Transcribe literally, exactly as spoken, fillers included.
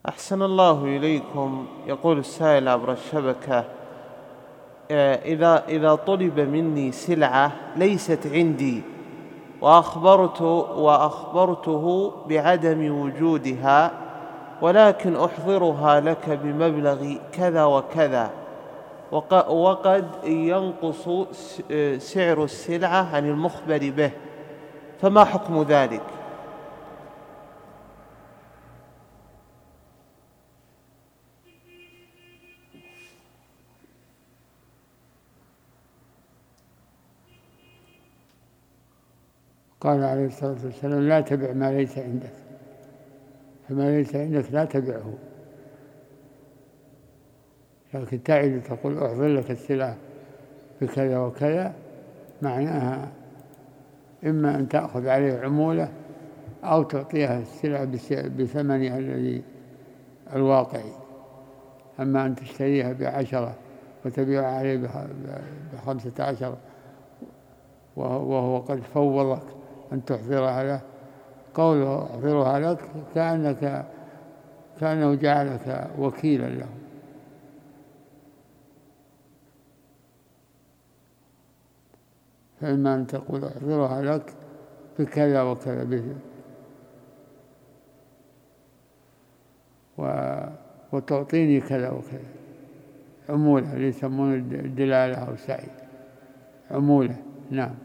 أحسن الله إليكم. يقول السائل عبر الشبكة: إذا إذا طلب مني سلعة ليست عندي وأخبرته, وأخبرته بعدم وجودها، ولكن أحضرها لك بمبلغ كذا وكذا، وقد ينقص سعر السلعة عن المخبر به، فما حكم ذلك؟ قال عليه الصلاة والسلام: لا تبع ما ليس عندك، فما ليس عندك لا تبعه. لكن تعد تقول أحضر لك السلعة بكذا وكذا، معناها إما أن تأخذ عليه عمولة أو تعطيها السلعة بثمنها الذي الواقعي. أما أن تشتريها بعشرة وتبيعها عليه بخمسة عشر وهو قد فوضك أن تحضرها له، قوله أحضرها لك كأنك كأنه جعلك وكيلا له. فإما أن تقول أحضرها لك بكذا وكذا به وتعطيني كذا وكذا، عمولة اللي يسمون الدلالة أو سعي، عمولة. نعم.